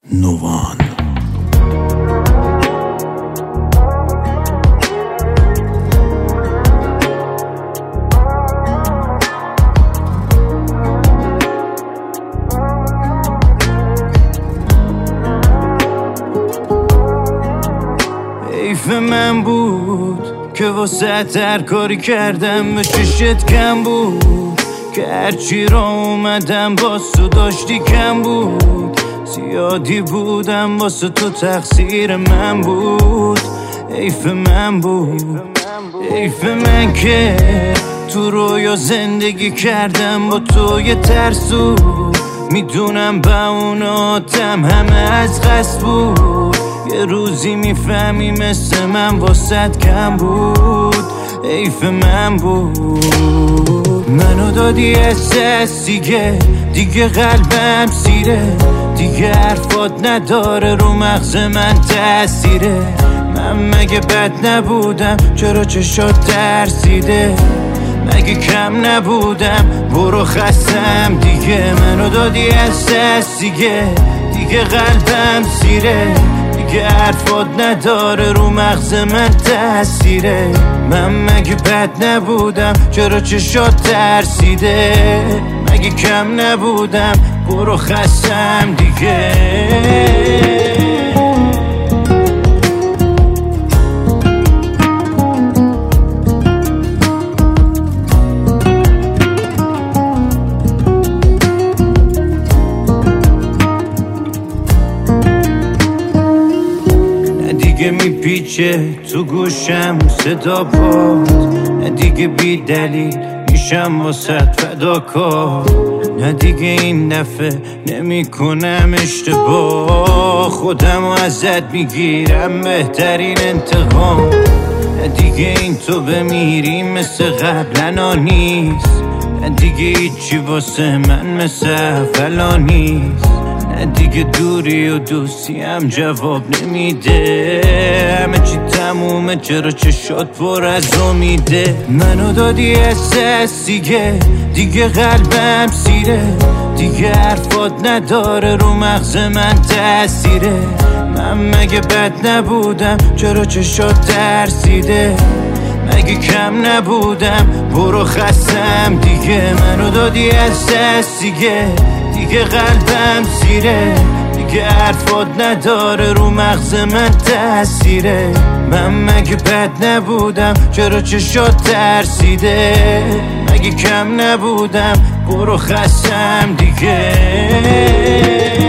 نوان. حیف من بود که واسه هر کاری کردم به چشت کم بود، که هرچی را اومدم باز تو داشتی کم بود. زیادی بودم واسه تو تقصیر من بود. حیف من بود، حیف من که تو رویا زندگی کردم با تو یه ترسو. میدونم با اوناتم همه از قصد بود. یه روزی میفهمی مثل من واسد کم بود. حیف من بود. منو دادی احساس دیگه قلبم سیره، دیگه حرفات نداره رو مغز من تأثیره. من مگه بد نبودم؟ چرا چشات ترسیده؟ مگه کم نبودم؟ برو خستم دیگه. منو دادی احساس دیگه قلبم سیره، دیگه حرفات نداره رو مغز من تأثیره. من مگه بد نبودم؟ چرا چشات ترسیده؟ مگه کم نبودم؟ برو خستم دیگه. دیگه میپیچه تو گوشم صدا باد، نه دیگه بی دلیل میشم واسط فداکار، نه دیگه این دفعه نمی کنم اشتباه. خودم و ازت میگیرم بهترین انتقام، نه دیگه این تو بمیری مثل قبلنا نیست، نه دیگه هیچی واسه من مثل اولا نیست، نه دیگه دوری و دوستی هم جواب نمیده. همه چی تمومه، چرا چشات پر از امیده؟ منو دادی احساس دیگه قلبم سیره، دیگه حرفات نداره رو مغز من تأثیره. من مگه بد نبودم؟ چرا چشات ترسیده؟ مگه کم نبودم؟ برو خستم دیگه. منو دادی احساس دیگه قلبم سیره، دیگه حرفات نداره رو مغز من تأثیره. من مگه بد نبودم؟ چرا چشات ترسیده؟ مگه کم نبودم؟ برو خستم دیگه.